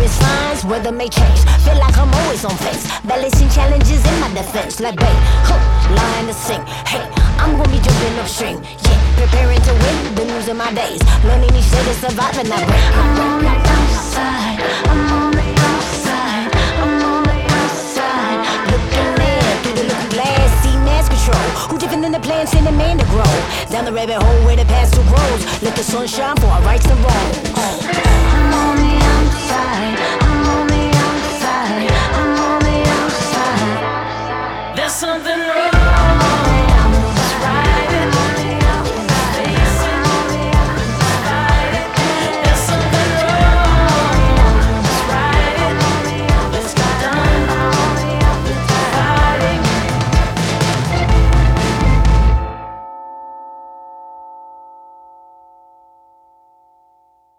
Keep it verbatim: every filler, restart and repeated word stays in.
notice signs, weather may change. Feel like I'm always on face, balancing challenges in my defense. Like babe, hook, line to sing. Hey, I'm gonna be jumping upstream. Yeah, preparing to win, been losing my days, learning each day to survive and not break. I'm on the outside, I'm on the outside, I'm on the outside. Looking in through the looking glass, see mass control. Who different than the plants in the man to grow? Down the rabbit hole where the past two grows. Let the sun shine for our rights and wrongs. I'm on the outside.